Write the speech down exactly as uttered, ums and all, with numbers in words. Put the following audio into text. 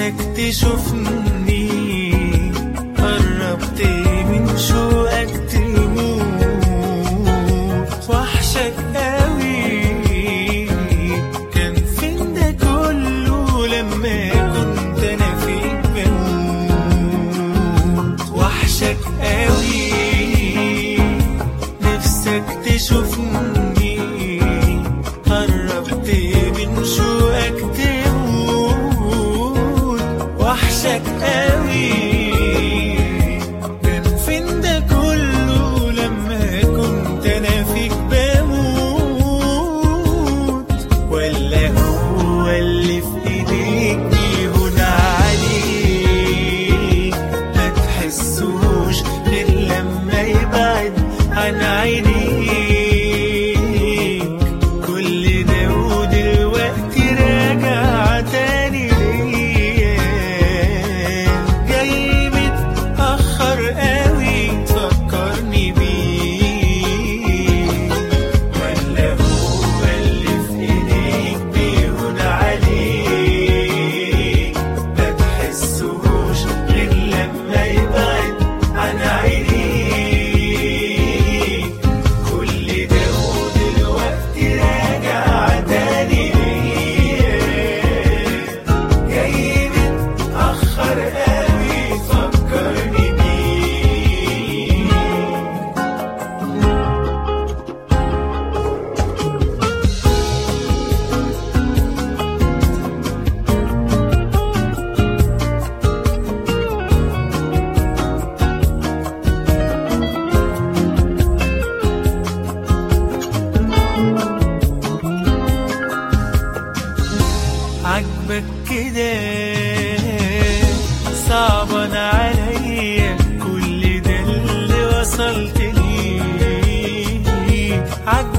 نفسك تشوفني قربت من شوقك تموت وحشك قوي. كان فين ده كله لما كنت انا فيك بموت وحشك قوي. نفسك تشوفني قربت من شوقك تموت وحشك قوي. كان فين ده كله لما كنت انا فيك بموت؟ ولا هو اللي في ايديك بيهون عليك ما تحسوش غير لما يبعد عن عينيك؟ كل ده ودلوقتي راجع تاني ليا، جاي متأخر قوي تفكرني بيك. ولا هو اللي في ايديك بيهون عليك ما تحسوش غير لما يبعد عن عينيك؟ كل ده ودلوقتي راجع تاني ليا، جاي متأخر قوي تفكرني بيك. عجبك كده صعبان عليا كل ده اللي وصلت ليه؟ عجبك